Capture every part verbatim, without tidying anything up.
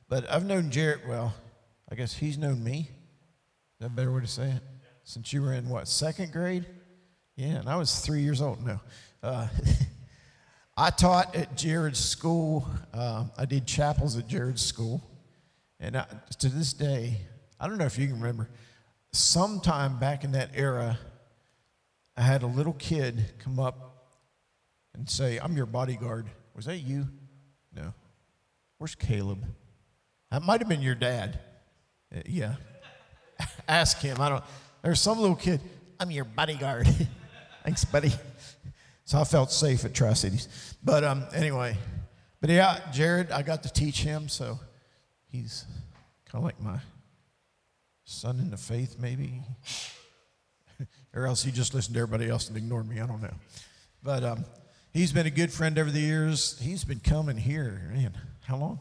But I've known Jarrett, well, I guess he's known me. Is that a better way to say it? Since you were in, what, second grade? Yeah, and I was three years old. No. Uh, I taught at Jared's school. Uh, I did chapels at Jared's school. And I, to this day, I don't know if you can remember, sometime back in that era, I had a little kid come up and say, I'm your bodyguard. Was that you? No. Where's Caleb? That might have been your dad. Uh, yeah. Ask him. I don't. There's some little kid. I'm your bodyguard. Thanks, buddy. So I felt safe at Tri-Cities. But um, anyway, but yeah, Jared, I got to teach him, so he's kind of like my son in the faith, maybe. Or else he just listened to everybody else and ignored me. I don't know. But um, he's been a good friend over the years. He's been coming here, man. How long?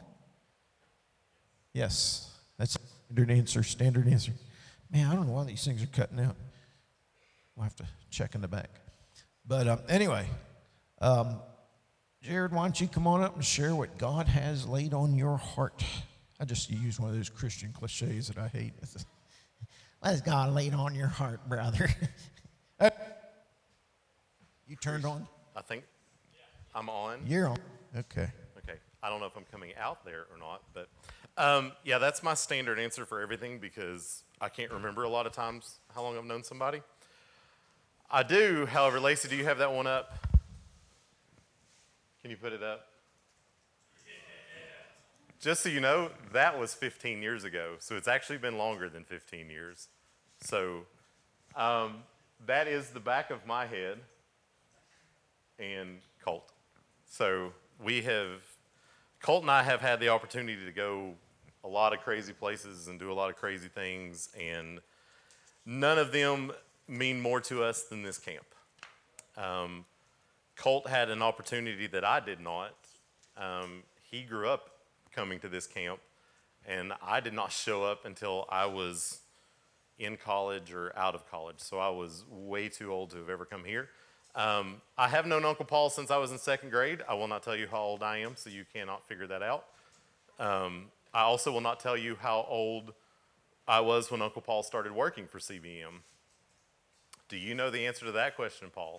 Yes, that's a standard answer, standard answer. Man, I don't know why these things are cutting out. We'll have to check in the back. But um, anyway, um, Jared, why don't you come on up and share what God has laid on your heart? I just use one of those Christian cliches that I hate. What has God laid on your heart, brother? You turned on? I think I'm on. You're on. Okay. Okay. I don't know if I'm coming out there or not, but um, yeah, that's my standard answer for everything because I can't remember a lot of times how long I've known somebody. I do, however, Lacey, do you have that one up? Can you put it up? Just so you know, that was fifteen years ago, so it's actually been longer than fifteen years. So um, that is the back of my head and Colt. So we have, Colt and I have had the opportunity to go a lot of crazy places and do a lot of crazy things, and none of them mean more to us than this camp. Um, Colt had an opportunity that I did not. Um, he grew up coming to this camp, and I did not show up until I was in college or out of college, so I was way too old to have ever come here. Um, I have known Uncle Paul since I was in second grade. I will not tell you how old I am, so you cannot figure that out. Um, I also will not tell you how old I was when Uncle Paul started working for C B M. Do you know the answer to that question, Paul?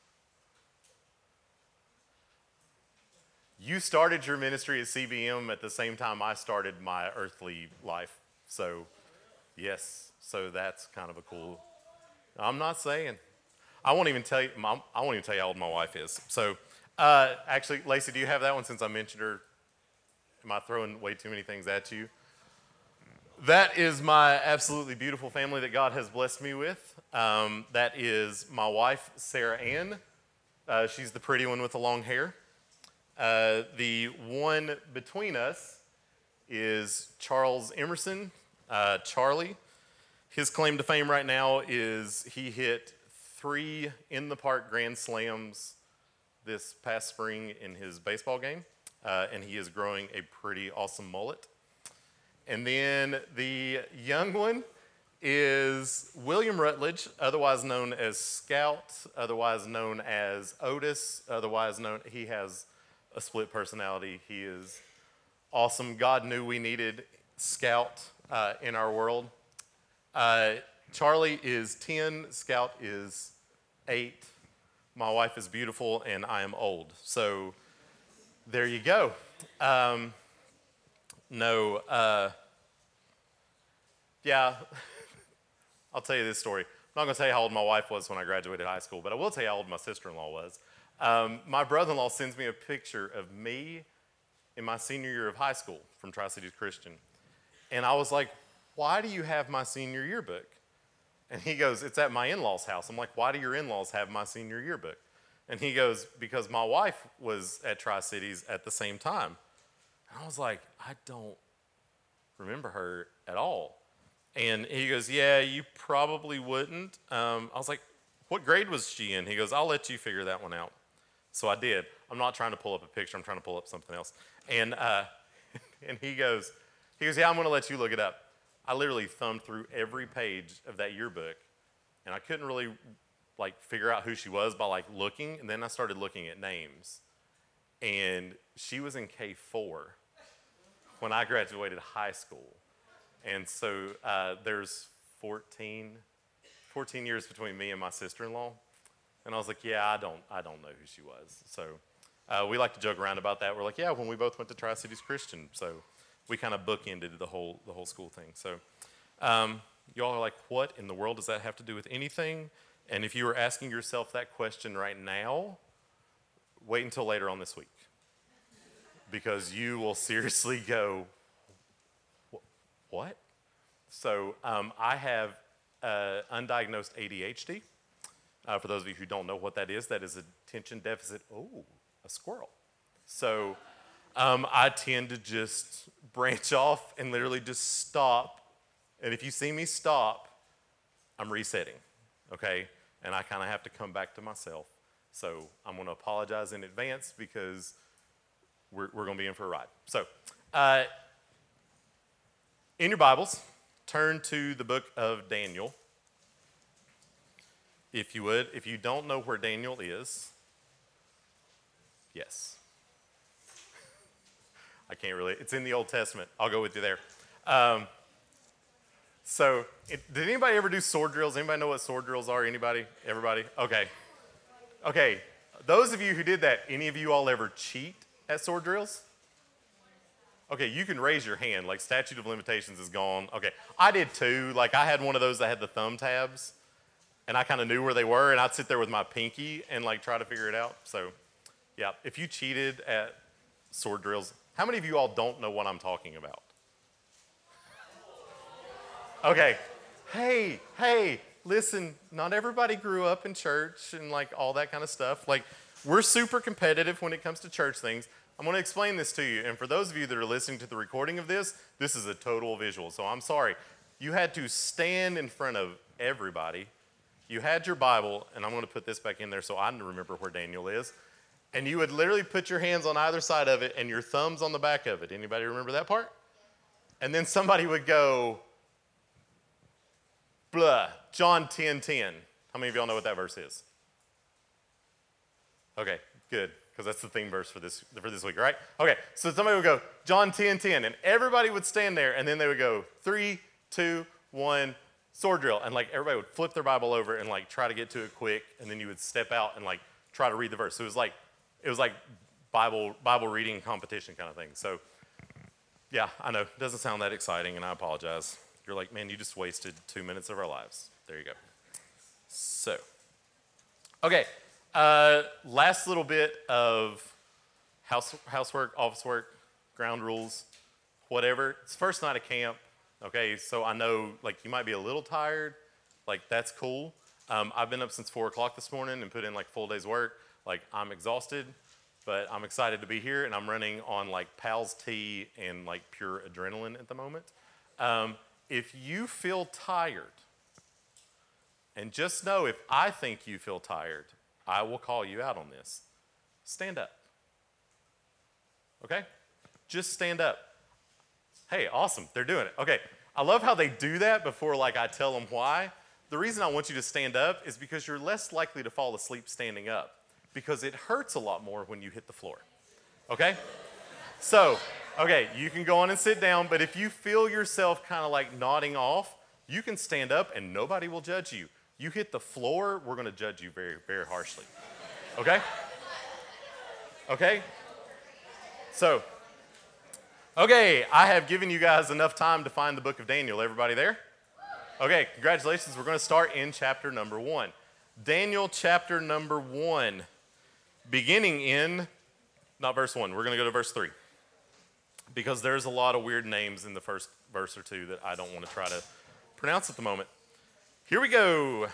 You started your ministry at C B M at the same time I started my earthly life. So, yes, so that's kind of a cool, I'm not saying. I won't even tell you, I won't even tell you how old my wife is. So, uh, actually, Lacey, do you have that one since I mentioned her? Am I throwing way too many things at you? That is my absolutely beautiful family that God has blessed me with. Um, that is my wife, Sarah Ann. Uh, she's the pretty one with the long hair. Uh, the one between us is Charles Emerson, uh, Charlie. His claim to fame right now is he hit three in-the-park grand slams this past spring in his baseball game, uh, and he is growing a pretty awesome mullet. And then the young one is William Rutledge, otherwise known as Scout, otherwise known as Otis, otherwise known, he has a split personality. He is awesome. God knew we needed Scout uh, in our world. Uh, Charlie is ten, Scout is eight. My wife is beautiful, and I am old. So there you go. Um, no, uh, yeah, I'll tell you this story. I'm not going to tell you how old my wife was when I graduated high school, but I will tell you how old my sister-in-law was. Um, my brother-in-law sends me a picture of me in my senior year of high school from Tri-Cities Christian. And I was like, why do you have my senior yearbook? And he goes, it's at my in-laws' house. I'm like, why do your in-laws have my senior yearbook? And he goes, because my wife was at Tri-Cities at the same time. And I was like, I don't remember her at all. And he goes, yeah, you probably wouldn't. Um, I was like, what grade was she in? He goes, I'll let you figure that one out. So I did. I'm not trying to pull up a picture. I'm trying to pull up something else. And uh, and he goes, he goes, yeah, I'm going to let you look it up. I literally thumbed through every page of that yearbook, and I couldn't really like figure out who she was by like looking. And then I started looking at names, and she was in K four when I graduated high school. And so uh, there's fourteen, fourteen years between me and my sister-in-law. And I was like, yeah, I don't, I don't know who she was. So uh, we like to joke around about that. We're like, yeah, when we both went to Tri-Cities Christian. So we kind of bookended the whole, the whole school thing. So um, y'all are like, what in the world does that have to do with anything? And if you were asking yourself that question right now, wait until later on this week. Because you will seriously go, what? So um, I have uh, undiagnosed A D H D. Uh, for those of you who don't know what that is, that is attention deficit. Oh, a squirrel. So um, I tend to just branch off and literally just stop. And if you see me stop, I'm resetting, okay? And I kind of have to come back to myself. So I'm going to apologize in advance because we're, we're going to be in for a ride. So uh, in your Bibles, turn to the book of Daniel. If you would, if you don't know where Daniel is, yes. I can't really, it's in the Old Testament. I'll go with you there. Um, so, it, did anybody ever do sword drills? Anybody know what sword drills are? Anybody? Everybody? Okay. Okay, those of you who did that, any of you all ever cheat at sword drills? Okay, you can raise your hand, like statute of limitations is gone. Okay, I did too. Like I had one of those that had the thumb tabs. And I kind of knew where they were, and I'd sit there with my pinky and like try to figure it out. So, yeah, if you cheated at sword drills, how many of you all don't know what I'm talking about? Okay, hey, hey, listen, not everybody grew up in church and like all that kind of stuff. Like, we're super competitive when it comes to church things. I'm going to explain this to you, and for those of you that are listening to the recording of this, this is a total visual, so I'm sorry. You had to stand in front of everybody. You had your Bible, and I'm going to put this back in there so I remember where Daniel is. And you would literally put your hands on either side of it and your thumbs on the back of it. Anybody remember that part? And then somebody would go, blah, John ten ten. How many of y'all know what that verse is? Okay, good, because that's the theme verse for this for this week, right? Okay, so somebody would go, John ten ten, and everybody would stand there, and then they would go, three, two, one, sword drill, and like everybody would flip their Bible over and like try to get to it quick, and then you would step out and like try to read the verse. So it was like it was like Bible Bible reading competition kind of thing. So yeah, I know it doesn't sound that exciting, and I apologize. You're like, man, you just wasted two minutes of our lives. There you go. So, okay, uh, last little bit of house housework, office work, ground rules, whatever. It's first night of camp. Okay, so I know, like, you might be a little tired. Like, that's cool. Um, I've been up since four o'clock this morning and put in, like, full day's work. Like, I'm exhausted, but I'm excited to be here, and I'm running on, like, Pal's tea and, like, pure adrenaline at the moment. Um, if you feel tired, and just know if I think you feel tired, I will call you out on this. Stand up. Okay? Just stand up. Hey, awesome, they're doing it. Okay, I love how they do that before like I tell them why. The reason I want you to stand up is because you're less likely to fall asleep standing up because it hurts a lot more when you hit the floor, okay? So, okay, you can go on and sit down, but if you feel yourself kind of like nodding off, you can stand up and nobody will judge you. You hit the floor, we're gonna judge you very, very harshly, okay? Okay? So, okay, I have given you guys enough time to find the book of Daniel. Everybody there? Okay, congratulations. We're going to start in chapter number one. Daniel chapter number one, beginning in, not verse one, we're going to go to verse three. Because there's a lot of weird names in the first verse or two that I don't want to try to pronounce at the moment. Here we go.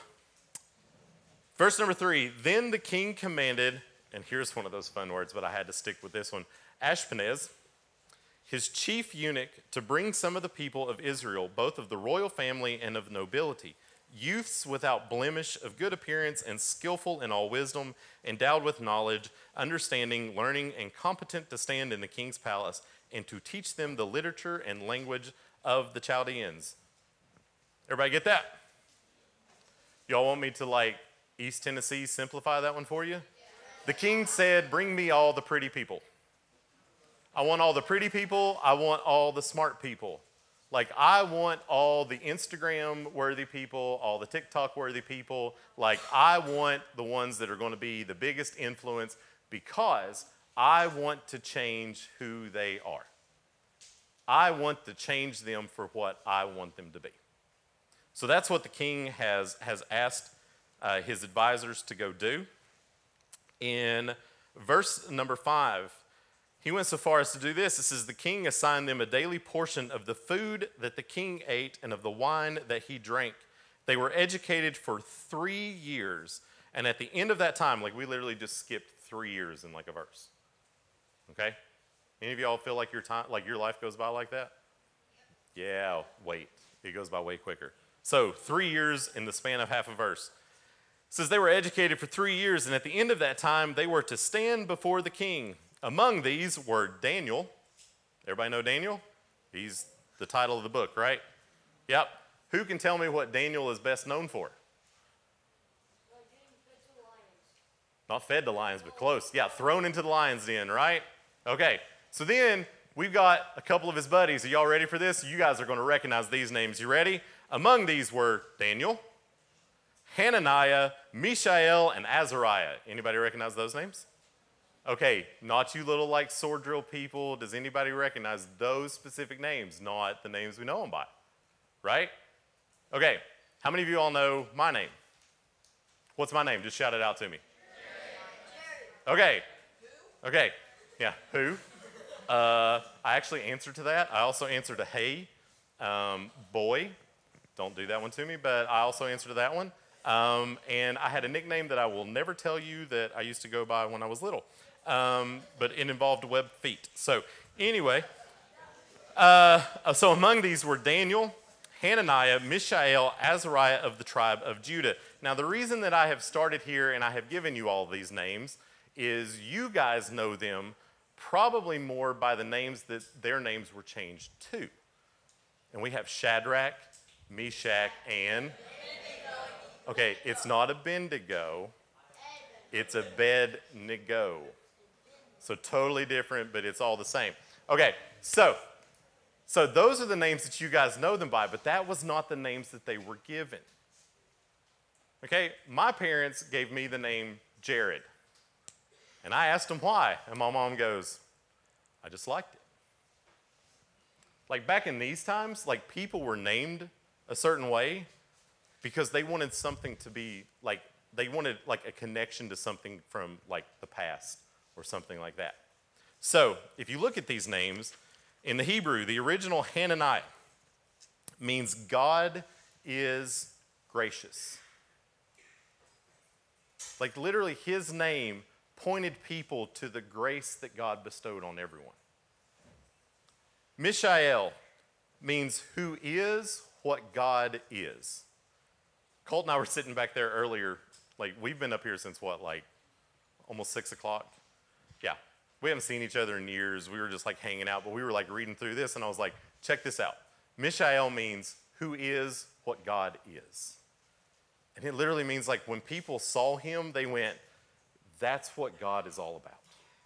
Verse number three, then the king commanded, and here's one of those fun words, but I had to stick with this one, Ashpenaz, his chief eunuch, to bring some of the people of Israel, both of the royal family and of nobility, youths without blemish, of good appearance and skillful in all wisdom, endowed with knowledge, understanding, learning, and competent to stand in the king's palace, and to teach them the literature and language of the Chaldeans. Everybody get that? Y'all want me to, like, East Tennessee simplify that one for you? The king said, bring me all the pretty people. I want all the pretty people. I want all the smart people. Like, I want all the Instagram-worthy people, all the TikTok-worthy people. Like, I want the ones that are going to be the biggest influence because I want to change who they are. I want to change them for what I want them to be. So that's what the king has, has asked uh, his advisors to go do. In verse number five, he went so far as to do this. It says, the king assigned them a daily portion of the food that the king ate and of the wine that he drank. They were educated for three years. And at the end of that time, like we literally just skipped three years in like a verse. Okay? Any of y'all feel like your time, like your life goes by like that? Yeah, wait. It goes by way quicker. So three years in the span of half a verse. It says they were educated for three years, and at the end of that time, they were to stand before the king. Among these were Daniel. Everybody know Daniel? He's the title of the book, right? Yep. Who can tell me what Daniel is best known for? Not fed to lions, but close. Yeah, thrown into the lion's den, right? Okay. So then we've got a couple of his buddies. Are y'all ready for this? You guys are going to recognize these names. You ready? Among these were Daniel, Hananiah, Mishael, and Azariah. Anybody recognize those names? Okay, not you little like sword drill people. Does anybody recognize those specific names, not the names we know them by? Right? Okay, how many of you all know my name? What's my name? Just shout it out to me. Okay, okay, yeah, who? Uh, I actually answered to that. I also answered to hey, um, boy. Don't do that one to me, but I also answered to that one. Um, and I had a nickname that I will never tell you that I used to go by when I was little. Um, but it involved webbed feet. So anyway, uh, so among these were Daniel, Hananiah, Mishael, Azariah of the tribe of Judah. Now the reason that I have started here and I have given you all these names is you guys know them probably more by the names that their names were changed to. And we have Shadrach, Meshach, and... Okay, it's not Abednego, it's Abednego. So totally different, but it's all the same. Okay, so, so those are the names that you guys know them by, but that was not the names that they were given. Okay, my parents gave me the name Jared. And I asked them why, and my mom goes, I just liked it. Like back in these times, like people were named a certain way because they wanted something to be like, they wanted like a connection to something from like the past or something like that. So if you look at these names, in the Hebrew, the original Hananiah means God is gracious. Like literally his name pointed people to the grace that God bestowed on everyone. Mishael means who is what God is. Colt and I were sitting back there earlier. Like, we've been up here since what, like almost six o'clock? Yeah. We haven't seen each other in years. We were just like hanging out, but we were like reading through this, and I was like, check this out. Mishael means who is what God is. And it literally means like when people saw him, they went, that's what God is all about.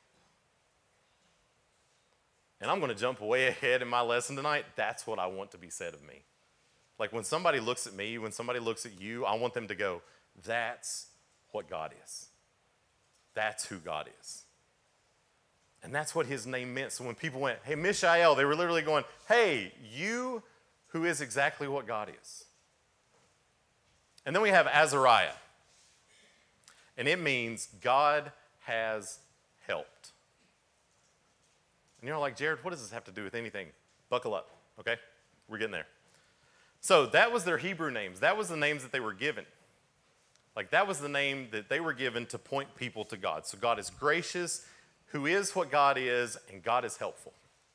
And I'm going to jump way ahead in my lesson tonight. That's what I want to be said of me. Like when somebody looks at me, when somebody looks at you, I want them to go, that's what God is. That's who God is. And that's what his name meant. So when people went, hey, Mishael, they were literally going, hey, you who is exactly what God is. And then we have Azariah. And it means God has helped. And you're like, Jared, what does this have to do with anything? Buckle up, okay? We're getting there. So that was their Hebrew names. That was the names that they were given. Like that was the name that they were given to point people to God. So God is gracious, who is what God is, and God is helpful.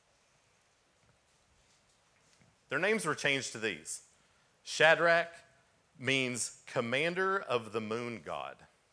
Their names were changed to these. Shadrach means commander of the moon god.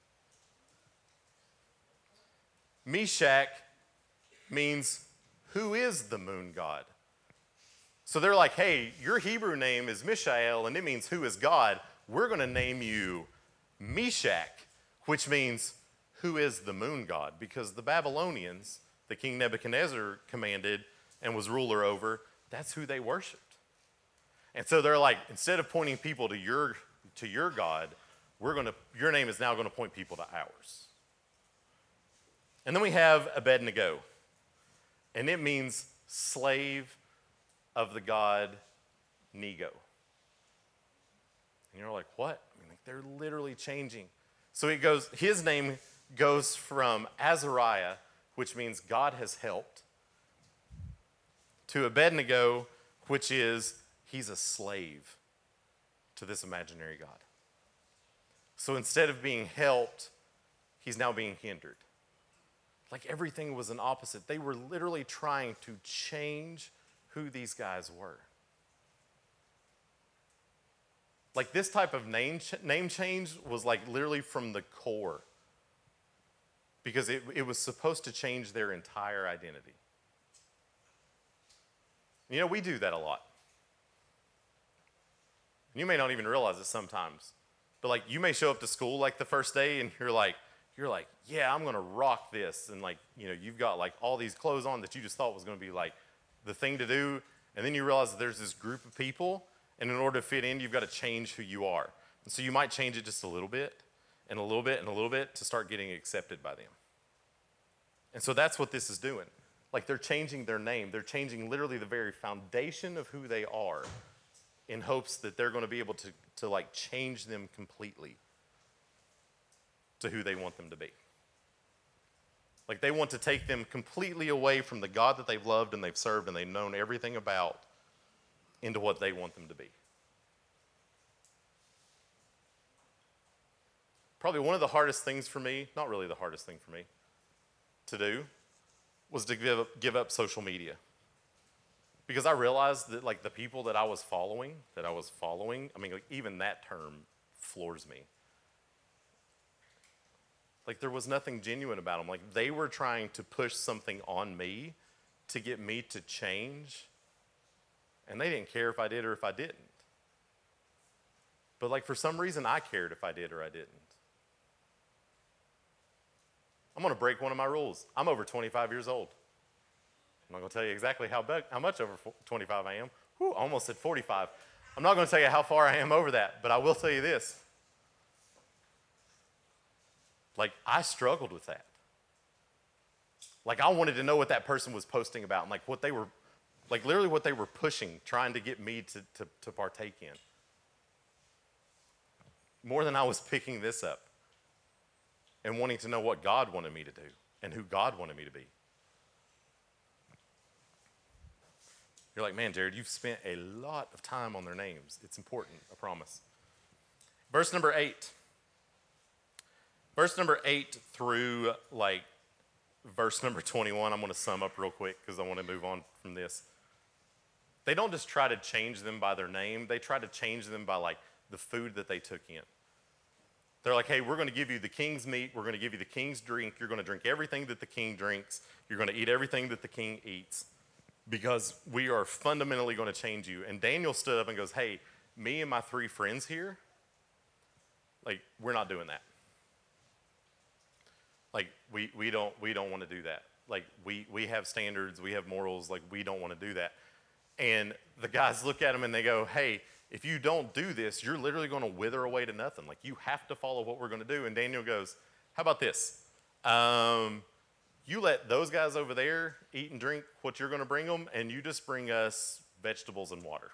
Meshach means who is the moon god. So they're like, hey, your Hebrew name is Mishael, and it means who is God. We're going to name you Meshach, which means who is the moon god, because the Babylonians that King Nebuchadnezzar commanded and was ruler over, that's who they worshiped. And so they're like, instead of pointing people to your to your God, we're going to your name is now going to point people to ours. And then we have Abednego. And it means slave of the god Nego. And you're like, what? I mean, like, they're literally changing. So it goes, his name goes from Azariah, which means God has helped, to Abednego, which is he's a slave to this imaginary God. So instead of being helped, he's now being hindered. Like everything was an opposite. They were literally trying to change who these guys were. Like this type of name ch- name change was like literally from the core, because it, it was supposed to change their entire identity. You know, we do that a lot. You may not even realize it sometimes, but like you may show up to school like the first day and you're like, you're like, yeah, I'm gonna rock this, and like, you know, you've got like all these clothes on that you just thought was gonna be like the thing to do, and then you realize that there's this group of people, and in order to fit in, you've got to change who you are. And so you might change it just a little bit, and a little bit, and a little bit to start getting accepted by them. And so that's what this is doing. Like they're changing their name. They're changing literally the very foundation of who they are in hopes that they're going to be able to, to like change them completely to who they want them to be. Like they want to take them completely away from the God that they've loved and they've served and they've known everything about into what they want them to be. Probably one of the hardest things for me, not really the hardest thing for me, to do was to give up, give up social media. Because I realized that like the people that I was following, that I was following, I mean, like, even that term floors me. Like there was nothing genuine about them. Like they were trying to push something on me to get me to change. And they didn't care if I did or if I didn't. But like for some reason I cared if I did or I didn't. I'm gonna break one of my rules. I'm over twenty-five years old. I'm not gonna tell you exactly how, be- how much over twenty-five I am. Whew, I almost said forty-five. I'm not gonna tell you how far I am over that, but I will tell you this. Like I struggled with that. Like I wanted to know what that person was posting about and like what they were, like literally what they were pushing, trying to get me to, to, to partake in. More than I was picking this up and wanting to know what God wanted me to do and who God wanted me to be. You're like, man, Jared, you've spent a lot of time on their names. It's important, I promise. Verse number eight. Verse number eight through like verse number twenty-one, I'm going to sum up real quick because I want to move on from this. They don't just try to change them by their name. They try to change them by like the food that they took in. They're like, hey, we're going to give you the king's meat. We're going to give you the king's drink. You're going to drink everything that the king drinks. You're going to eat everything that the king eats because we are fundamentally going to change you. And Daniel stood up and goes, hey, me and my three friends here, like, we're not doing that. Like, we, we don't we don't want to do that. Like, we, we have standards. We have morals. Like, we don't want to do that. And the guys look at him and they go, hey, if you don't do this, you're literally going to wither away to nothing. Like, you have to follow what we're going to do. And Daniel goes, how about this? Um, you let those guys over there eat and drink what you're going to bring them, and you just bring us vegetables and water.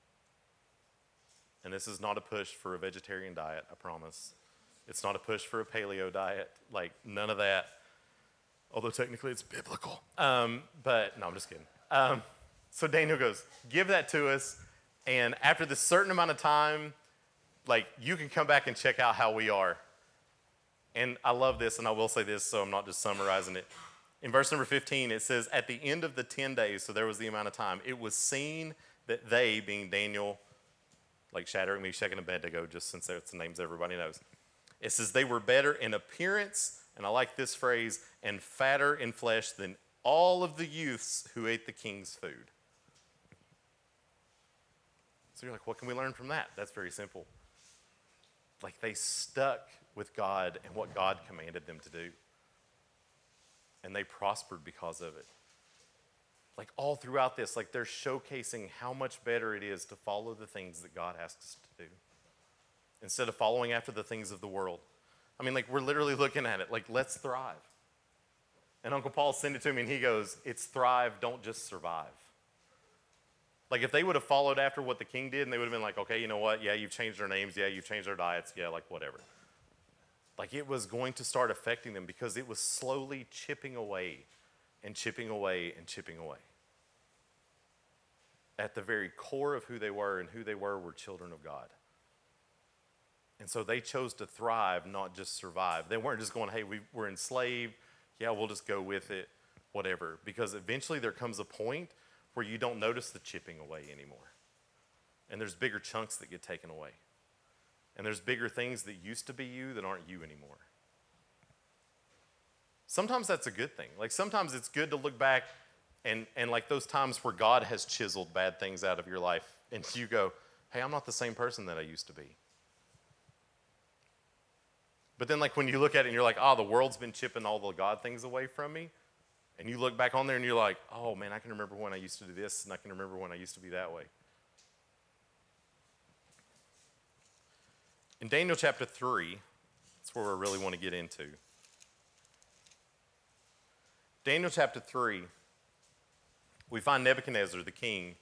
And this is not a push for a vegetarian diet, I promise. It's not a push for a paleo diet. Like, none of that. Although technically it's biblical. Um, but, no, I'm just kidding. Um, so Daniel goes, give that to us. And after this certain amount of time, like, you can come back and check out how we are. And I love this, and I will say this, so I'm not just summarizing it. In verse number fifteen, it says, at the end of the ten days, so there was the amount of time, it was seen that they, being Daniel, like Shadrach, Meshach, and Abednego, just since that's the names everybody knows. It says they were better in appearance, and I like this phrase, and fatter in flesh than all of the youths who ate the king's food. So you're like, what can we learn from that? That's very simple. Like, they stuck with God and what God commanded them to do. and they prospered because of it. Like all throughout this, like they're showcasing how much better it is to follow the things that God asks us to do instead of following after the things of the world. I mean, like we're literally looking at it like, let's thrive. And Uncle Paul sent it to me and he goes, it's thrive, don't just survive. Like if they would have followed after what the king did and they would have been like, okay, you know what? Yeah, you've changed their names. Yeah, you've changed their diets. Yeah, like whatever. Like it was going to start affecting them because it was slowly chipping away and chipping away and chipping away. At the very core of who they were, and who they were were children of God. And so they chose to thrive, not just survive. They weren't just going, hey, we, we're enslaved. Yeah, we'll just go with it, whatever. Because eventually there comes a point where you don't notice the chipping away anymore. And there's bigger chunks that get taken away. And there's bigger things that used to be you that aren't you anymore. Sometimes that's a good thing. Like sometimes it's good to look back and, and like those times where God has chiseled bad things out of your life and you go, hey, I'm not the same person that I used to be. But then like when you look at it and you're like, oh, the world's been chipping all the God things away from me. And you look back on there and you're like, oh man, I can remember when I used to do this and I can remember when I used to be that way. In Daniel chapter three, that's where we really want to get into. Daniel chapter three, we find Nebuchadnezzar, the king.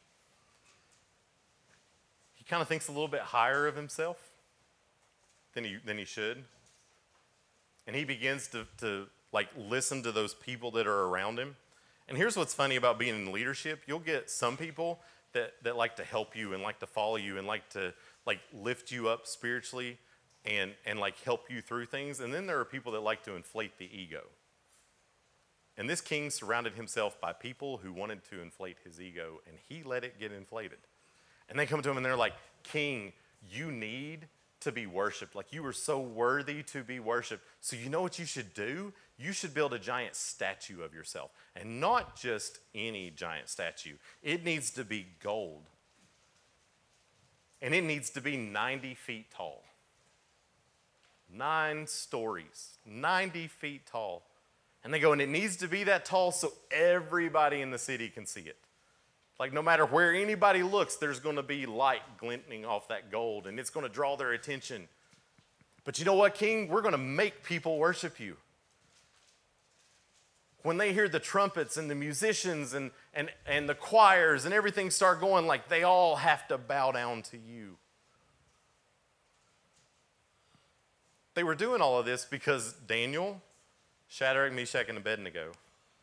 He kind of thinks a little bit higher of himself than he, than he should. And he begins to, to like listen to those people that are around him. And here's what's funny about being in leadership. You'll get some people that, that like to help you and like to follow you and like to like lift you up spiritually and, and like help you through things. And then there are people that like to inflate the ego. And this king surrounded himself by people who wanted to inflate his ego, and he let it get inflated. And they come to him and they're like, King, you need to be worshiped. Like you are so worthy to be worshiped. So you know what you should do? You should build a giant statue of yourself. And not just any giant statue. It needs to be gold. And it needs to be ninety feet tall. Nine stories. ninety feet tall. And they go, and it needs to be that tall so everybody in the city can see it. Like no matter where anybody looks, there's going to be light glinting off that gold, and it's going to draw their attention. But you know what, King? We're going to make people worship you. When they hear the trumpets and the musicians and, and, and the choirs and everything start going, like they all have to bow down to you. They were doing all of this because Daniel, Shadrach, Meshach, and Abednego,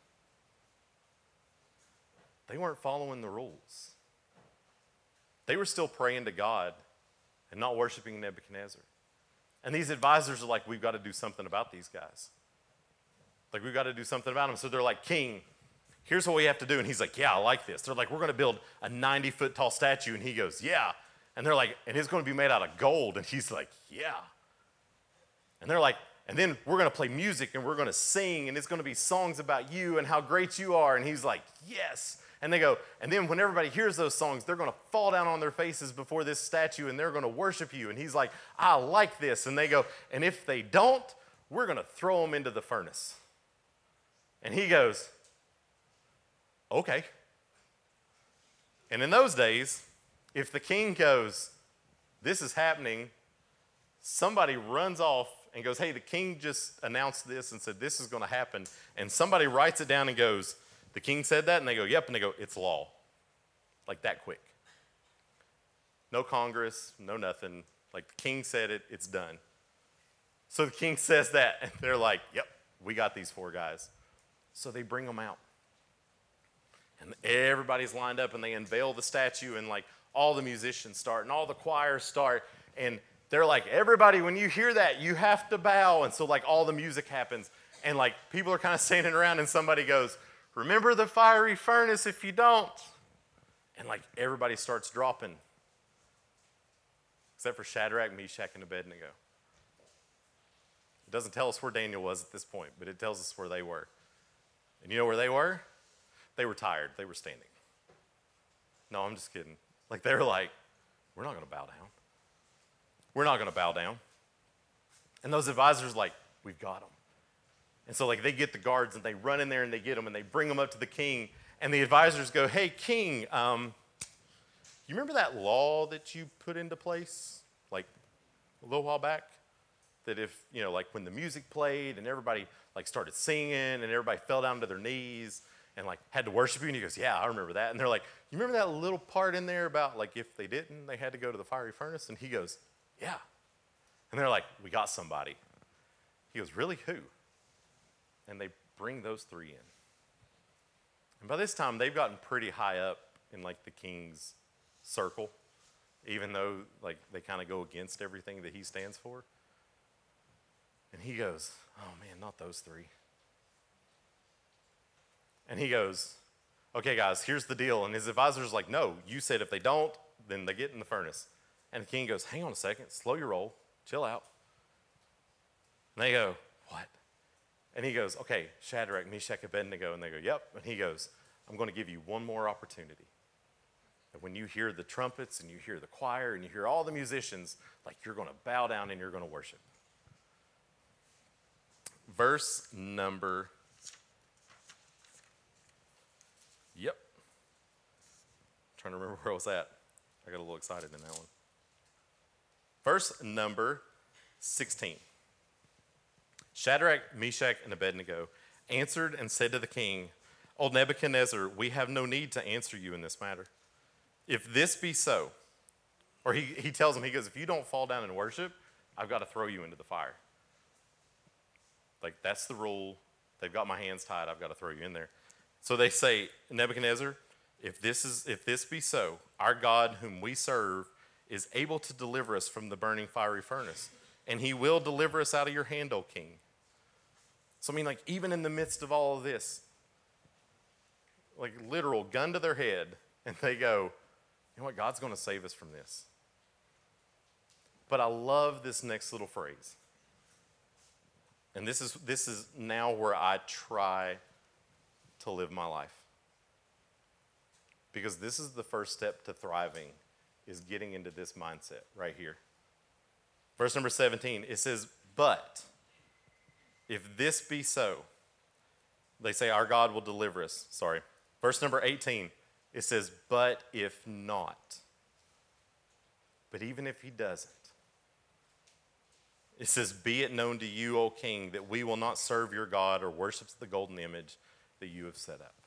they weren't following the rules. They were still praying to God and not worshiping Nebuchadnezzar. And these advisors are like, we've got to do something about these guys. Like, we've got to do something about them. So they're like, King, here's what we have to do. And he's like, yeah, I like this. They're like, we're going to build a ninety-foot tall statue. And he goes, yeah. And they're like, and it's going to be made out of gold. And he's like, yeah. And they're like, and then we're going to play music and we're going to sing and it's going to be songs about you and how great you are. And he's like, yes. And they go, and then when everybody hears those songs, they're going to fall down on their faces before this statue and they're going to worship you. And he's like, I like this. And they go, and if they don't, we're going to throw them into the furnace. And he goes, okay. And in those days, if the king goes, this is happening, somebody runs off and goes, hey, the king just announced this and said this is going to happen. And somebody writes it down and goes, the king said that? And they go, yep. And they go, it's law. Like that quick. No Congress, no nothing. Like the king said it, it's done. So the king says that, and they're like, yep, we got these four guys. So they bring them out. And everybody's lined up, and they unveil the statue, and like all the musicians start, and all the choirs start, and they're like, everybody, when you hear that, you have to bow. And so like all the music happens, and like people are kind of standing around, and somebody goes, remember the fiery furnace if you don't. And like everybody starts dropping, except for Shadrach, Meshach, and Abednego. It doesn't tell us where Daniel was at this point, but it tells us where they were. And you know where they were? They were tired. They were standing. No, I'm just kidding. Like they were like, we're not going to bow down. We're not going to bow down. And those advisors like, we've got them. And so like they get the guards and they run in there and they get them and they bring them up to the king. And the advisors go, hey, king, um, you remember that law that you put into place like a little while back? That if, you know, like when the music played and everybody like started singing and everybody fell down to their knees and like had to worship you. And he goes, yeah, I remember that. And they're like, you remember that little part in there about like if they didn't, they had to go to the fiery furnace? And he goes, yeah. And they're like, we got somebody. He goes, really, who? And they bring those three in. And by this time, they've gotten pretty high up in like the king's circle, even though like they kind of go against everything that he stands for. And he goes, oh man, not those three. And he goes, okay, guys, here's the deal. And his advisor's like, no, you said if they don't, then they get in the furnace. And the king goes, hang on a second, slow your roll, chill out. And they go, what? And he goes, okay, Shadrach, Meshach, Abednego. And they go, yep. And he goes, I'm going to give you one more opportunity. And when you hear the trumpets and you hear the choir and you hear all the musicians, like you're going to bow down and you're going to worship. Verse number, yep. I'm trying to remember where I was at. I got a little excited in that one. Verse number sixteen. Shadrach, Meshach, and Abednego answered and said to the king, O Nebuchadnezzar, we have no need to answer you in this matter. If this be so, or he, he tells him, he goes, if you don't fall down and worship, I've got to throw you into the fire. Like, that's the rule. They've got my hands tied. I've got to throw you in there. So they say, Nebuchadnezzar, if this is, if this be so, our God whom we serve is able to deliver us from the burning fiery furnace, and he will deliver us out of your hand, O king. So, I mean, like, even in the midst of all of this, like, literal gun to their head, and they go, you know what, God's going to save us from this. But I love this next little phrase. And this is this is now where I try to live my life. Because this is the first step to thriving, is getting into this mindset right here. Verse number seventeen, it says, but if this be so, they say our God will deliver us. Sorry. Verse number eighteen, it says, but if not. But even if he doesn't. It says, be it known to you, O king, that we will not serve your God or worship the golden image that you have set up.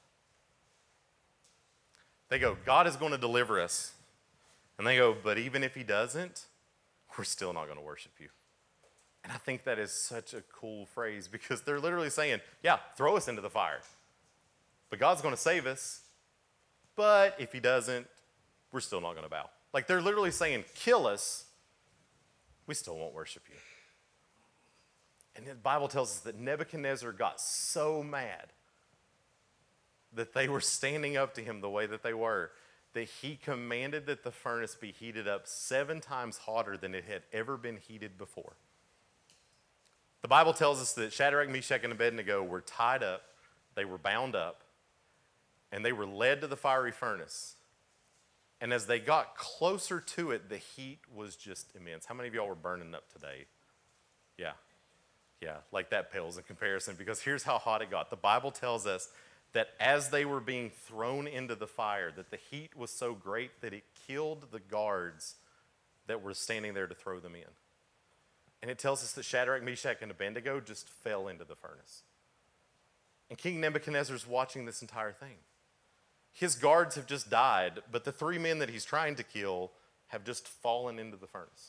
They go, God is going to deliver us. And they go, but even if he doesn't, we're still not going to worship you. And I think that is such a cool phrase, because they're literally saying, yeah, throw us into the fire. But God's going to save us. But if he doesn't, we're still not going to bow. Like, they're literally saying, kill us. We still won't worship you. And the Bible tells us that Nebuchadnezzar got so mad that they were standing up to him the way that they were, that he commanded that the furnace be heated up seven times hotter than it had ever been heated before. The Bible tells us that Shadrach, Meshach, and Abednego were tied up, they were bound up, and they were led to the fiery furnace. And as they got closer to it, the heat was just immense. How many of y'all were burning up today? Yeah. Yeah, like that pales in comparison, because here's how hot it got. The Bible tells us that as they were being thrown into the fire, that the heat was so great that it killed the guards that were standing there to throw them in. And it tells us that Shadrach, Meshach, and Abednego just fell into the furnace. And King Nebuchadnezzar's watching this entire thing. His guards have just died, but the three men that he's trying to kill have just fallen into the furnace.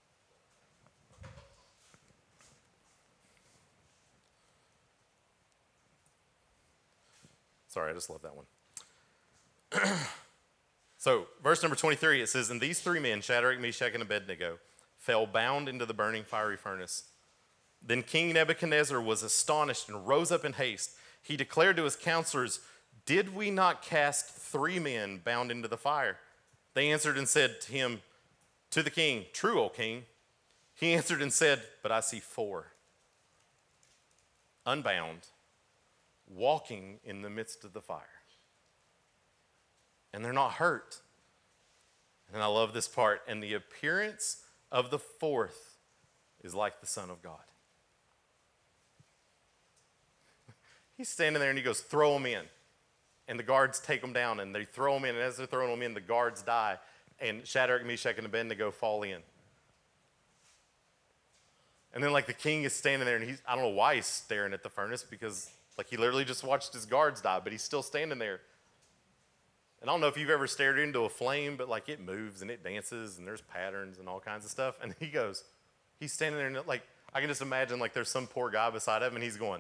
Sorry, I just love that one. So, verse number twenty-three, it says, and these three men, Shadrach, Meshach, and Abednego, fell bound into the burning fiery furnace. Then King Nebuchadnezzar was astonished and rose up in haste. He declared to his counselors, did we not cast three men bound into the fire? They answered and said to him, to the king, true, O king. He answered and said, but I see four, unbound, walking in the midst of the fire. And they're not hurt. And I love this part. And the appearance of the fourth is like the Son of God. He's standing there and he goes, throw them in. And the guards take them down and they throw them in. And as they're throwing them in, the guards die. And Shadrach, Meshach, and Abednego fall in. And then like the king is standing there and he's, I don't know why he's staring at the furnace because like he literally just watched his guards die, but he's still standing there. And I don't know if you've ever stared into a flame, but like it moves and it dances and there's patterns and all kinds of stuff. And he goes, he's standing there and like, I can just imagine like there's some poor guy beside him and he's going.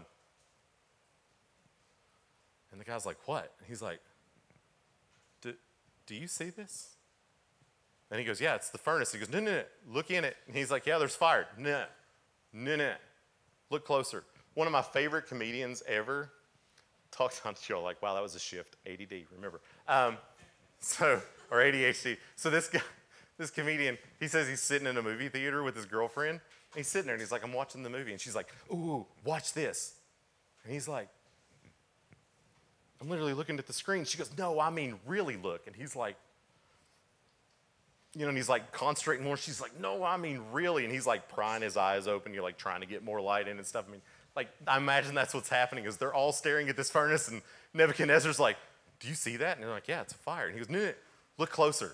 And the guy's like, what? And he's like, do, do you see this? And he goes, yeah, it's the furnace. He goes, no, no, no, look in it. And he's like, yeah, there's fire. No, no, no, look closer. One of my favorite comedians ever talked on the show, like, wow, that was a shift, A D D, remember. Um, so, or A D H D. So this guy, this comedian, he says he's sitting in a movie theater with his girlfriend. And he's sitting there and he's like, I'm watching the movie. And she's like, ooh, watch this. And he's like, I'm literally looking at the screen. She goes, no, I mean, really look. And he's like, you know, and he's like concentrating more. She's like, no, I mean, really. And he's like prying his eyes open. You're like trying to get more light in and stuff. I mean, like, I imagine that's what's happening is they're all staring at this furnace and Nebuchadnezzar's like, do you see that? And they're like, yeah, it's a fire. And he goes, no, no, look closer.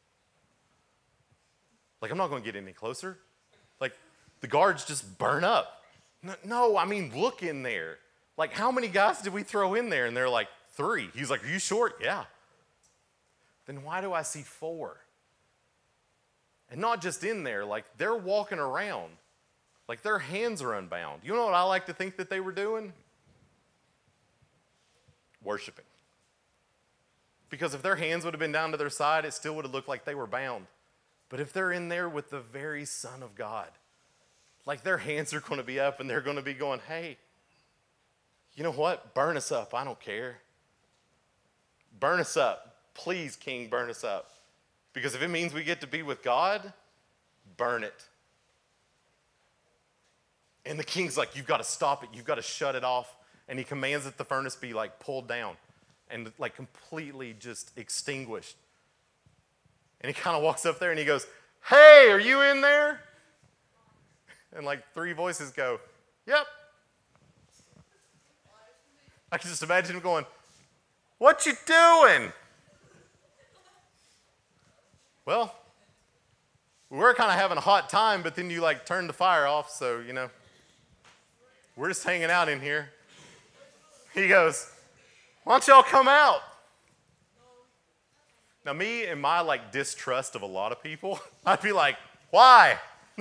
Like, I'm not going to get any closer. Like, the guards just burn up. No, no, I mean, look in there. Like, how many guys did we throw in there? And they're like, three. He's like, are you sure? Yeah. Then why do I see four? And not just in there, like they're walking around. Like their hands are unbound. You know what I like to think that they were doing? Worshiping. Because if their hands would have been down to their side, it still would have looked like they were bound. But if they're in there with the very Son of God, like their hands are going to be up and they're going to be going, hey, you know what? Burn us up. I don't care. Burn us up. Please, King, burn us up. Because if it means we get to be with God, burn it. And the king's like, you've got to stop it. You've got to shut it off. And he commands that the furnace be like pulled down and like completely just extinguished. And he kind of walks up there and he goes, hey, are you in there? And like three voices go, yep. I can just imagine him going, what you doing? Well, we were kind of having a hot time, but then you like turned the fire off, so, you know, we're just hanging out in here. He goes, why don't y'all come out? Now, me and my like distrust of a lot of people, I'd be like, why?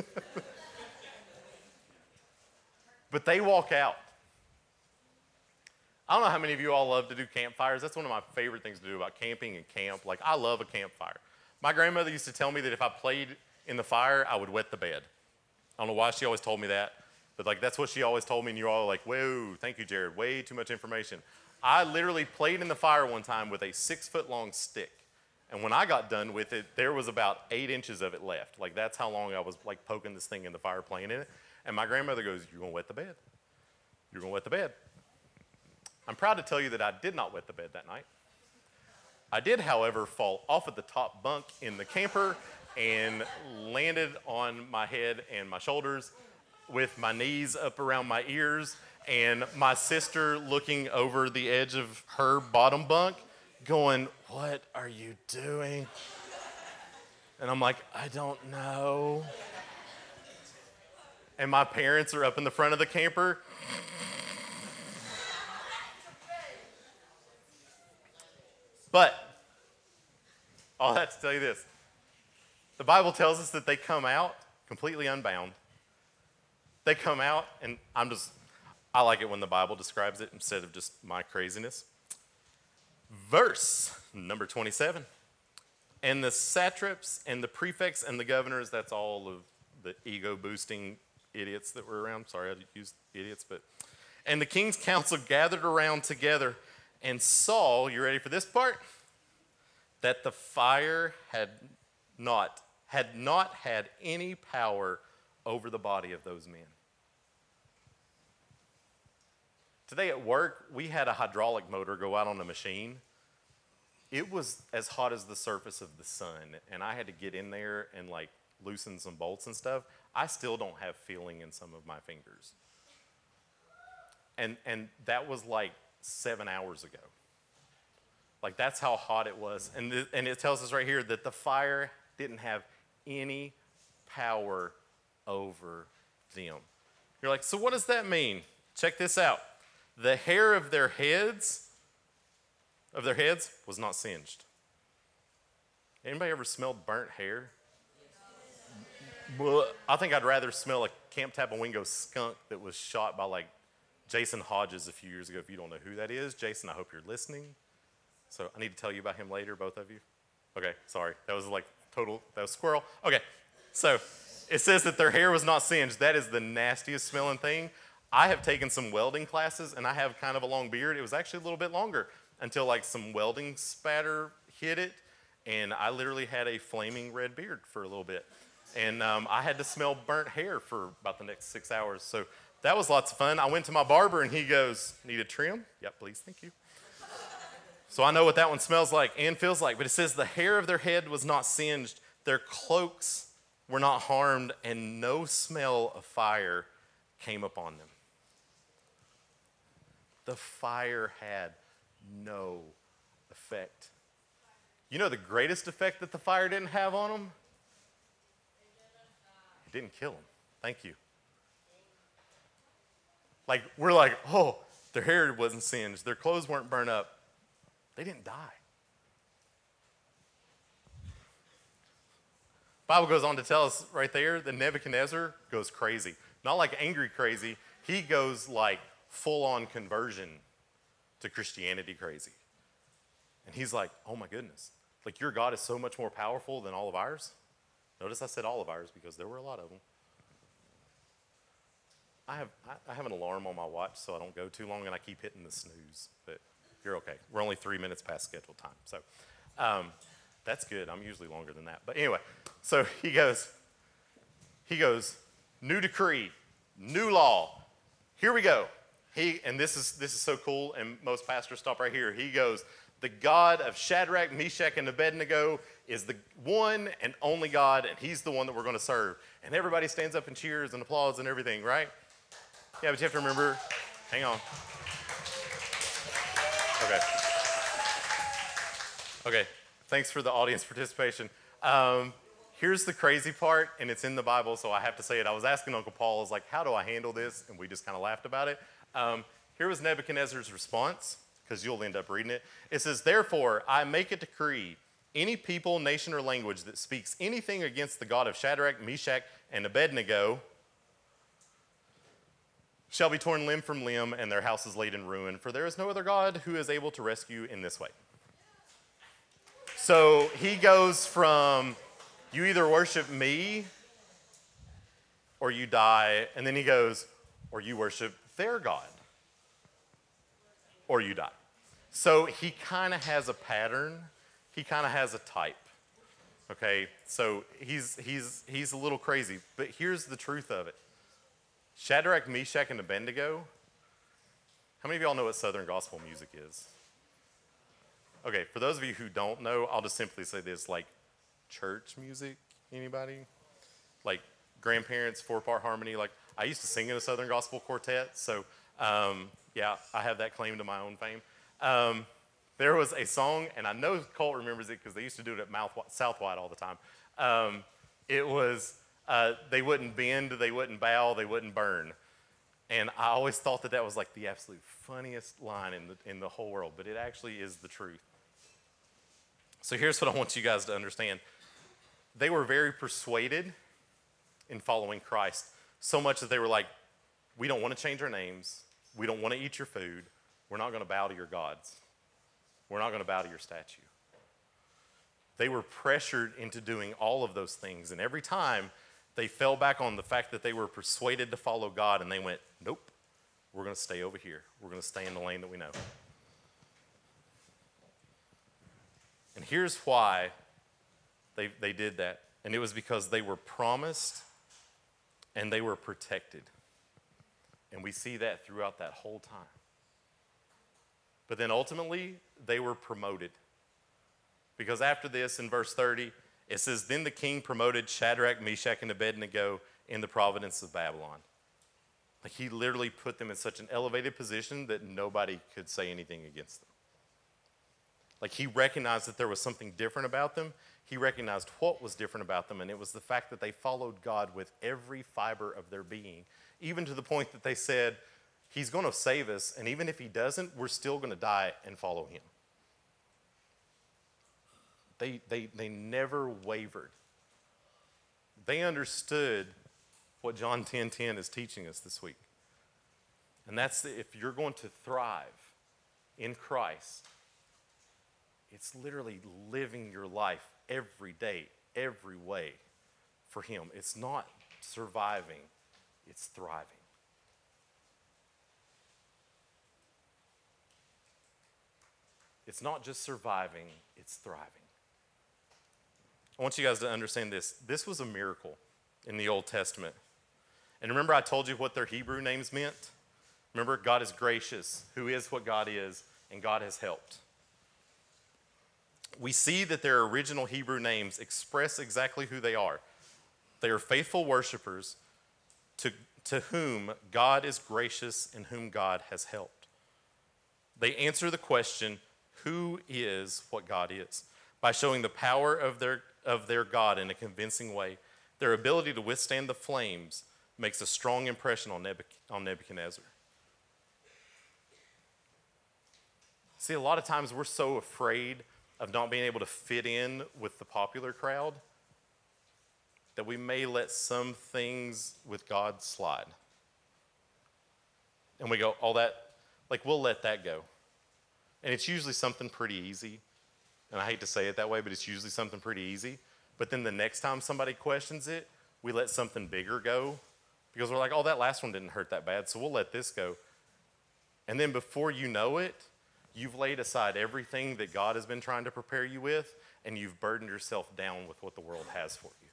But they walk out. I don't know how many of you all love to do campfires. That's one of my favorite things to do about camping and camp. Like, I love a campfire. My grandmother used to tell me that if I played in the fire, I would wet the bed. I don't know why she always told me that, but like that's what she always told me, and you're all like, whoa, thank you, Jared, way too much information. I literally played in the fire one time with a six-foot-long stick, and when I got done with it, there was about eight inches of it left. Like, that's how long I was like poking this thing in the fire, playing in it, and my grandmother goes, you're going to wet the bed. You're going to wet the bed. I'm proud to tell you that I did not wet the bed that night. I did, however, fall off of the top bunk in the camper and landed on my head and my shoulders with my knees up around my ears and my sister looking over the edge of her bottom bunk going, what are you doing? And I'm like, I don't know. And my parents are up in the front of the camper. But, all that to tell you this. The Bible tells us that they come out completely unbound. They come out, and I'm just, I like it when the Bible describes it instead of just my craziness. Verse number twenty-seven. And the satraps and the prefects and the governors, that's all of the ego-boosting idiots that were around. Sorry, I used idiots, but. And the king's council gathered around together and saw, you ready for this part? That the fire had not, had not had any power over the body of those men. Today at work, we had a hydraulic motor go out on a machine. It was as hot as the surface of the sun, and I had to get in there and like loosen some bolts and stuff. I still don't have feeling in some of my fingers. And, and that was like seven hours ago. Like, that's how hot it was. And, th- and it tells us right here that the fire didn't have any power over them. You're like, so what does that mean? Check this out. The hair of their heads, of their heads was not singed. Anybody ever smelled burnt hair? Yes. I think I'd rather smell a Camp Tapawingo skunk that was shot by like Jason Hodges a few years ago. If you don't know who that is, Jason, I hope you're listening. So I need to tell you about him later, both of you. Okay, sorry. That was like total, that was squirrel. Okay, so it says that their hair was not singed. That is the nastiest smelling thing. I have taken some welding classes, and I have kind of a long beard. It was actually a little bit longer until like some welding spatter hit it, and I literally had a flaming red beard for a little bit. And um, I had to smell burnt hair for about the next six hours. So that was lots of fun. I went to my barber, and he goes, need a trim? Yep, please, thank you. So I know what that one smells like and feels like. But it says the hair of their head was not singed. Their cloaks were not harmed, and no smell of fire came upon them. The fire had no effect. You know the greatest effect that the fire didn't have on them? It didn't kill them. Thank you. Like, we're like, oh, their hair wasn't singed. Their clothes weren't burned up. They didn't die. Bible goes on to tell us right there that Nebuchadnezzar goes crazy. Not like angry crazy. He goes like full-on conversion to Christianity crazy. And he's like, oh my goodness. Like, your God is so much more powerful than all of ours. Notice I said all of ours because there were a lot of them. I have I have an alarm on my watch so I don't go too long, and I keep hitting the snooze. But you're okay. We're only three minutes past scheduled time. So um, that's good. I'm usually longer than that. But anyway, so he goes, he goes, new decree, new law. Here we go. He, and this is this is so cool, and most pastors stop right here. He goes, the God of Shadrach, Meshach, and Abednego is the one and only God, and he's the one that we're going to serve. And everybody stands up and cheers and applauds and everything, right? Yeah, but you have to remember, hang on. Okay. Okay, thanks for the audience participation. Um, here's the crazy part, and it's in the Bible, so I have to say it. I was asking Uncle Paul, I was like, how do I handle this? And we just kind of laughed about it. Um, here was Nebuchadnezzar's response, because you'll end up reading it. It says, therefore, I make a decree, any people, nation, or language that speaks anything against the God of Shadrach, Meshach, and Abednego shall be torn limb from limb, and their houses laid in ruin, for there is no other God who is able to rescue in this way. So he goes from, you either worship me or you die, and then he goes, or you worship their God or you die. So he kind of has a pattern. He kind of has a type. Okay, so he's, he's, he's a little crazy, but here's the truth of it. Shadrach, Meshach, and Abednego. How many of y'all know what Southern gospel music is? Okay, for those of you who don't know, I'll just simply say this, like church music, anybody? Like grandparents, four-part harmony. Like, I used to sing in a Southern gospel quartet, so um, yeah, I have that claim to my own fame. Um, there was a song, and I know Colt remembers it because they used to do it at Mouth, Southwide all the time. Um, it was... Uh, they wouldn't bend, they wouldn't bow, they wouldn't burn. And I always thought that that was like the absolute funniest line in the, in the whole world, but it actually is the truth. So here's what I want you guys to understand. They were very persuaded in following Christ, so much that they were like, we don't want to change our names, we don't want to eat your food, we're not going to bow to your gods, we're not going to bow to your statue. They were pressured into doing all of those things, and every time they fell back on the fact that they were persuaded to follow God, and they went, nope, we're going to stay over here. We're going to stay in the lane that we know. And here's why they, they did that. And it was because they were promised and they were protected. And we see that throughout that whole time. But then ultimately, they were promoted. Because after this, in verse thirty, it says, then the king promoted Shadrach, Meshach, and Abednego in the province of Babylon. Like he literally put them in such an elevated position that nobody could say anything against them. Like he recognized that there was something different about them. He recognized what was different about them, and it was the fact that they followed God with every fiber of their being, even to the point that they said, he's going to save us, and even if he doesn't, we're still going to die and follow him. They, they, they never wavered. They understood what John ten ten is teaching us this week. And that's the, if you're going to thrive in Christ, it's literally living your life every day, every way for him. It's not surviving, it's thriving. It's not just surviving, it's thriving. I want you guys to understand this. This was a miracle in the Old Testament. And remember I told you what their Hebrew names meant? Remember, God is gracious, who is what God is, and God has helped. We see that their original Hebrew names express exactly who they are. They are faithful worshipers to, to whom God is gracious and whom God has helped. They answer the question, who is what God is, by showing the power of their, of their God in a convincing way. Their ability to withstand the flames makes a strong impression on, Nebuch- on Nebuchadnezzar. See, a lot of times we're so afraid of not being able to fit in with the popular crowd that we may let some things with God slide. And we go, all that, like we'll let that go. And it's usually something pretty easy. And I hate to say it that way, but it's usually something pretty easy. But then the next time somebody questions it, we let something bigger go because we're like, oh, that last one didn't hurt that bad, so we'll let this go. And then before you know it, you've laid aside everything that God has been trying to prepare you with, and you've burdened yourself down with what the world has for you.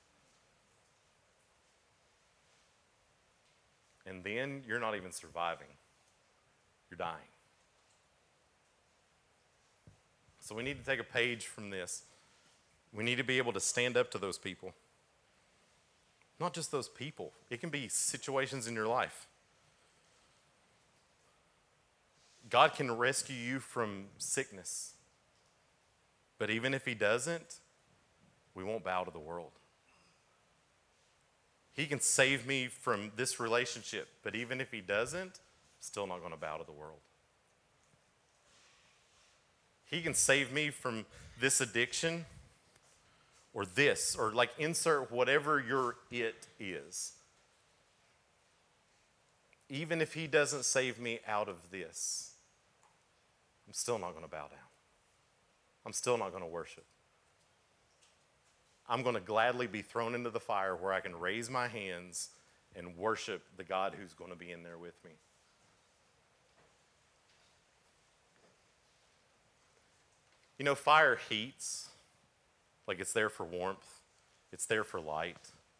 And then you're not even surviving. You're dying. So we need to take a page from this. We need to be able to stand up to those people. Not just those people. It can be situations in your life. God can rescue you from sickness. But even if he doesn't, we won't bow to the world. He can save me from this relationship, but even if he doesn't, still not going to bow to the world. He can save me from this addiction or this, or like insert whatever your it is. Even if he doesn't save me out of this, I'm still not going to bow down. I'm still not going to worship. I'm going to gladly be thrown into the fire where I can raise my hands and worship the God who's going to be in there with me. You know, fire heats, like it's there for warmth. It's there for light.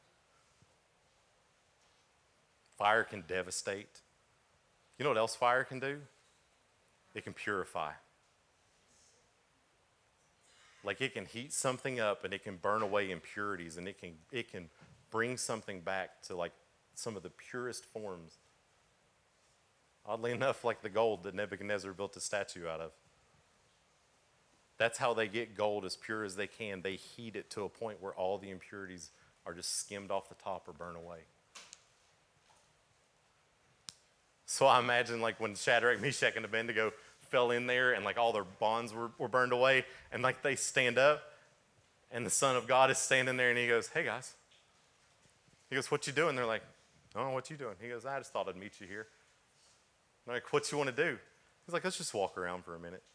Fire can devastate. You know what else fire can do? It can purify. Like it can heat something up and it can burn away impurities and it can it can bring something back to like some of the purest forms. Oddly enough, like the gold that Nebuchadnezzar built a statue out of. That's how they get gold as pure as they can. They heat it to a point where all the impurities are just skimmed off the top or burn away. So I imagine like when Shadrach, Meshach, and Abednego fell in there and like all their bonds were, were burned away and like they stand up and the Son of God is standing there and he goes, hey guys. He goes, what you doing? They're like, oh, what you doing? He goes, I just thought I'd meet you here. They're like, what you want to do? He's like, let's just walk around for a minute.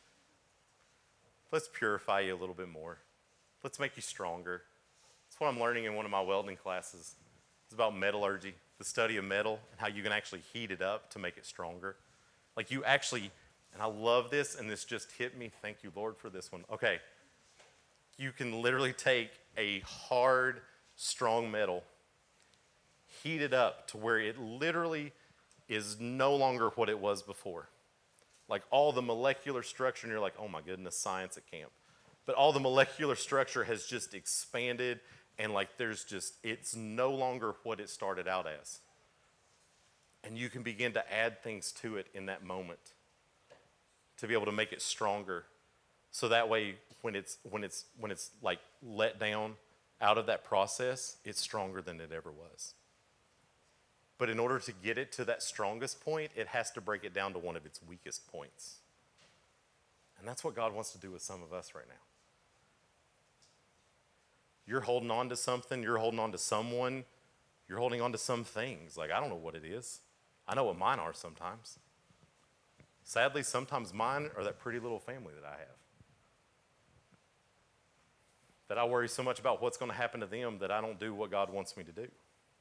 Let's purify you a little bit more. Let's make you stronger. That's what I'm learning in one of my welding classes. It's about metallurgy, the study of metal, and how you can actually heat it up to make it stronger. Like you actually, and I love this, and this just hit me. Thank you, Lord, for this one. Okay. You can literally take a hard, strong metal, heat it up to where it literally is no longer what it was before. Like all the molecular structure, and you're like, oh my goodness, science at camp. But all the molecular structure has just expanded, and like there's just, it's no longer what it started out as. And you can begin to add things to it in that moment to be able to make it stronger. So that way, when it's when it's when it's like let down out of that process, it's stronger than it ever was. But in order to get it to that strongest point, it has to break it down to one of its weakest points. And that's what God wants to do with some of us right now. You're holding on to something, you're holding on to someone, you're holding on to some things. Like, I don't know what it is. I know what mine are sometimes. Sadly, sometimes mine are that pretty little family that I have. That I worry so much about what's going to happen to them that I don't do what God wants me to do.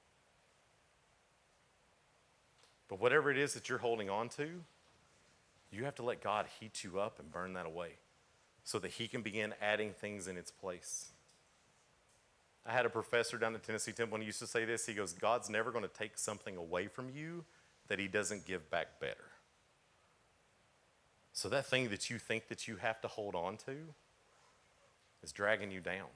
But whatever it is that you're holding on to, you have to let God heat you up and burn that away so that he can begin adding things in its place. I had a professor down at Tennessee Temple, and he used to say this. He goes, God's never going to take something away from you that he doesn't give back better. So that thing that you think that you have to hold on to is dragging you down.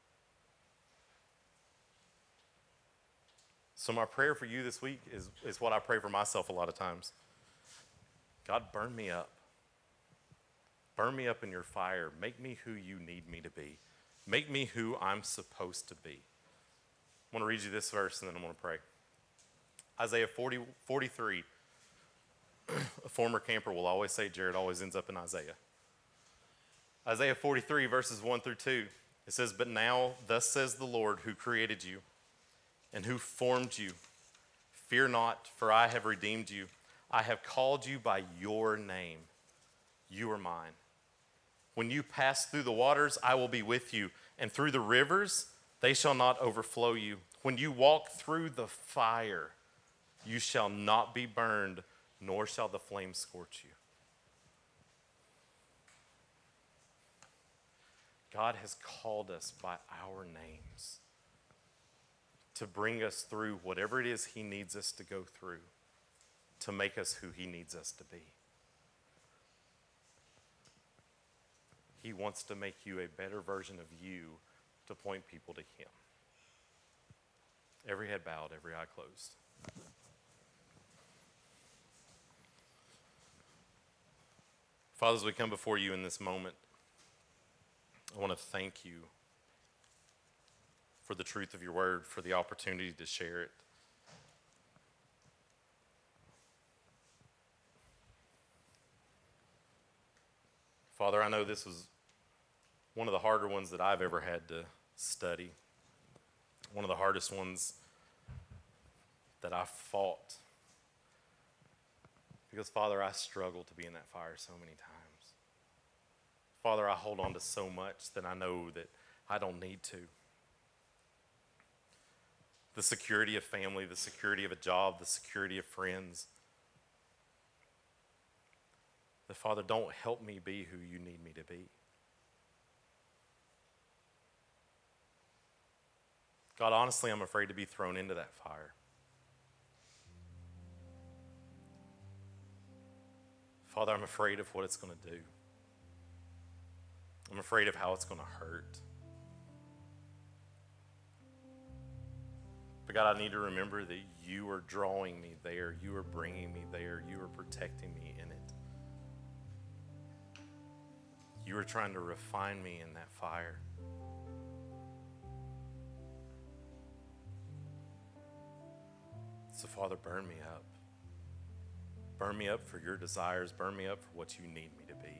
So my prayer for you this week is, is what I pray for myself a lot of times. God, burn me up. Burn me up in your fire. Make me who you need me to be. Make me who I'm supposed to be. I want to read you this verse and then I'm going to pray. Isaiah forty, forty-three. A former camper will always say Jared always ends up in Isaiah. Isaiah forty-three, verses one through two. It says, but now thus says the Lord who created you and who formed you. Fear not, for I have redeemed you. I have called you by your name. You are mine. When you pass through the waters, I will be with you. And through the rivers, they shall not overflow you. When you walk through the fire, you shall not be burned, nor shall the flame scorch you. God has called us by our names to bring us through whatever it is he needs us to go through, to make us who he needs us to be. He wants to make you a better version of you to point people to him. Every head bowed, every eye closed. Father, as we come before you in this moment, I want to thank you for the truth of your word, for the opportunity to share it. Father, I know this was one of the harder ones that I've ever had to study. One of the hardest ones that I fought. Because, Father, I struggle to be in that fire so many times. Father, I hold on to so much that I know that I don't need to. The security of family, the security of a job, the security of friends. That, Father, don't help me be who you need me to be. God, honestly, I'm afraid to be thrown into that fire. Father, I'm afraid of what it's going to do. I'm afraid of how it's going to hurt. But God, I need to remember that you are drawing me there. You are bringing me there. You are protecting me in it. You are trying to refine me in that fire. So, Father, burn me up. Burn me up for your desires. Burn me up for what you need me to be.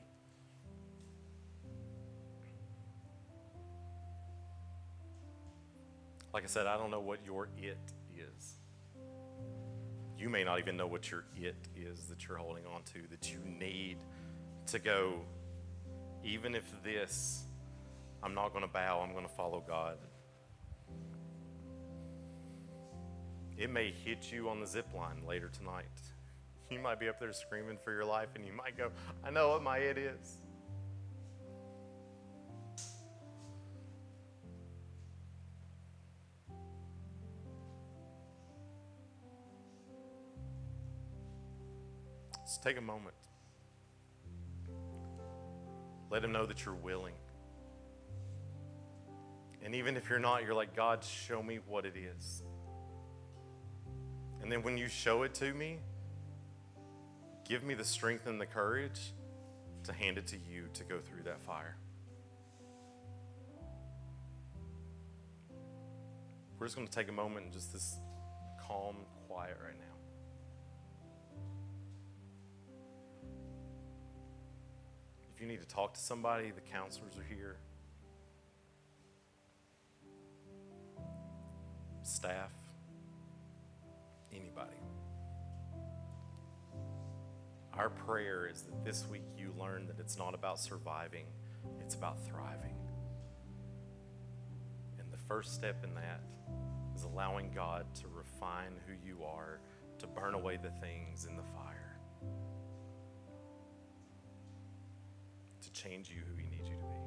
Like I said, I don't know what your it is. You may not even know what your it is that you're holding on to, that you need to go, even if this, I'm not going to bow, I'm going to follow God. It may hit you on the zip line later tonight. You might be up there screaming for your life and you might go, I know what my it is. Just take a moment. Let him know that you're willing. And even if you're not, you're like, God, show me what it is. And then when you show it to me, give me the strength and the courage to hand it to you to go through that fire. We're just going to take a moment and just this calm quiet right now. If you need to talk to somebody, the counselors are here. Staff, anybody. Our prayer is that this week you learn that it's not about surviving, it's about thriving. And the first step in that is allowing God to refine who you are, to burn away the things in the fire, to change you who He needs you to be.